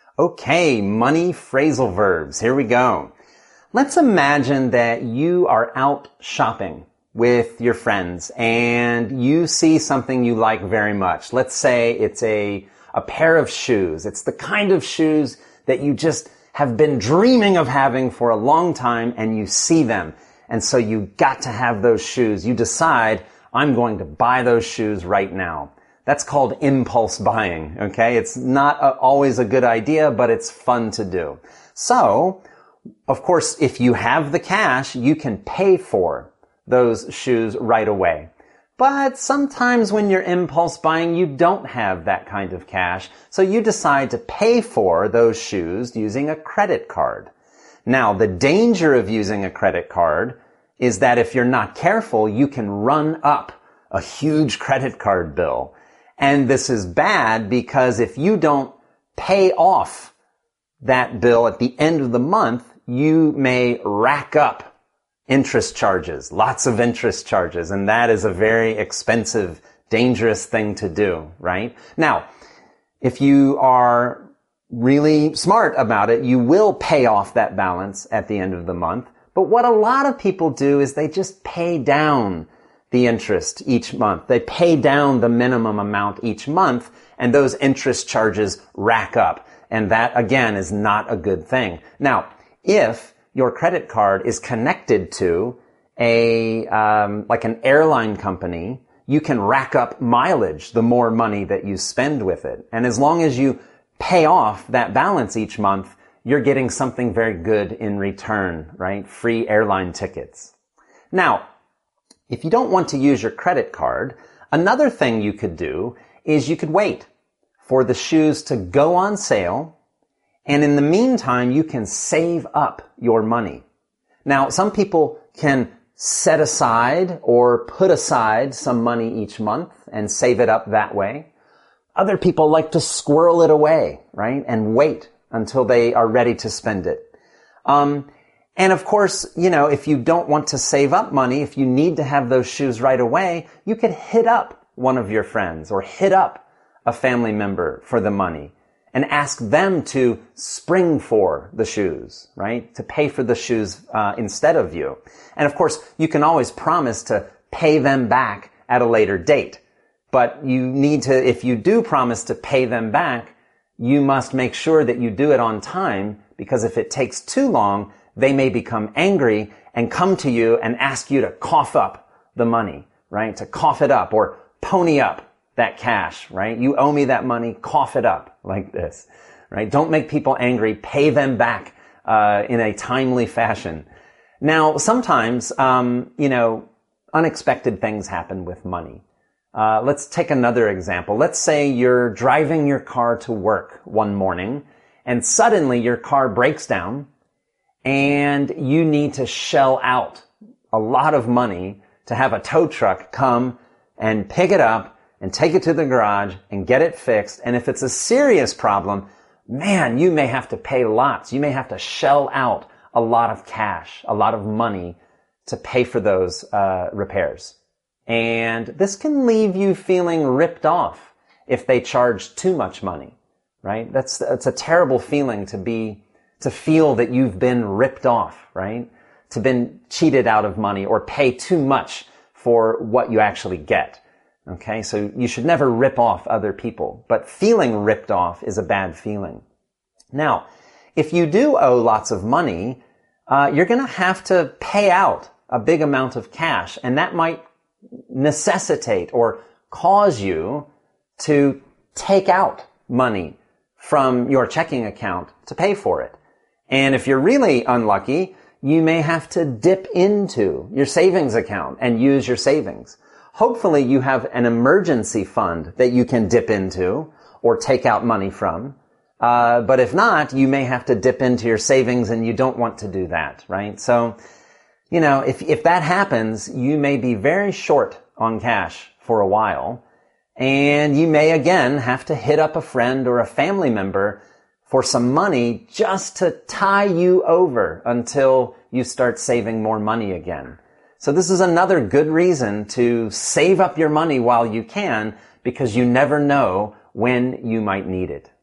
Okay, money phrasal verbs. Here we go. Let's imagine that you are out shopping with your friends and you see something you like very much. Let's say it's a pair of shoes. It's the kind of shoes that you just have been dreaming of having for a long time, and you see them. And so you got to have those shoes. You decide, I'm going to buy those shoes right now. That's called impulse buying, okay? It's not always a good idea, but it's fun to do. So, of course, if you have the cash, you can pay for those shoes right away. But sometimes when you're impulse buying, you don't have that kind of cash, so you decide to pay for those shoes using a credit card. Now, the danger of using a credit card is that if you're not careful, you can run up a huge credit card bill. And this is bad because if you don't pay off that bill at the end of the month, you may rack up interest charges, lots of interest charges, and that is a very expensive, dangerous thing to do, right? Now, if you are really smart about it, you will pay off that balance at the end of the month. But what a lot of people do is they just pay down the interest each month. They pay down the minimum amount each month, and those interest charges rack up. And that, again, is not a good thing. Now, if your credit card is connected to like an airline company, you can rack up mileage the more money that you spend with it. And as long as you pay off that balance each month, you're getting something very good in return, right? Free airline tickets. Now, if you don't want to use your credit card, another thing you could do is you could wait for the shoes to go on sale. And in the meantime, you can save up your money. Now, some people can set aside or put aside some money each month and save it up that way. Other people like to squirrel it away, right? And wait until they are ready to spend it. And of course, if you don't want to save up money, if you need to have those shoes right away, you could hit up one of your friends or hit up a family member for the money and ask them to spring for the shoes, right? To pay for the shoes instead of you. And of course, you can always promise to pay them back at a later date. But you need to, if you do promise to pay them back, you must make sure that you do it on time, because if it takes too long, they may become angry and come to you and ask you to cough up the money, right? To cough it up or pony up that cash, right? You owe me that money, cough it up like this, right? Don't make people angry. Pay them back in a timely fashion. Now, sometimes, unexpected things happen with money. Let's take another example. Let's say you're driving your car to work one morning and suddenly your car breaks down and you need to shell out a lot of money to have a tow truck come and pick it up and take it to the garage and get it fixed. And if it's a serious problem, man, you may have to pay lots. You may have to shell out a lot of cash, a lot of money to pay for those repairs. And this can leave you feeling ripped off if they charge too much money, right? That's a terrible feeling to feel that you've been ripped off, right? To been cheated out of money or pay too much for what you actually get. Okay, so you should never rip off other people, but feeling ripped off is a bad feeling. Now, if you do owe lots of money, you're going to have to pay out a big amount of cash, and that might necessitate or cause you to take out money from your checking account to pay for it. And if you're really unlucky, you may have to dip into your savings account and use your savings. Hopefully you have an emergency fund that you can dip into or take out money from. But if not, you may have to dip into your savings, and you don't want to do that, right? So, if that happens, you may be very short on cash for a while, and you may again have to hit up a friend or a family member for some money just to tie you over until you start saving more money again. So this is another good reason to save up your money while you can, because you never know when you might need it.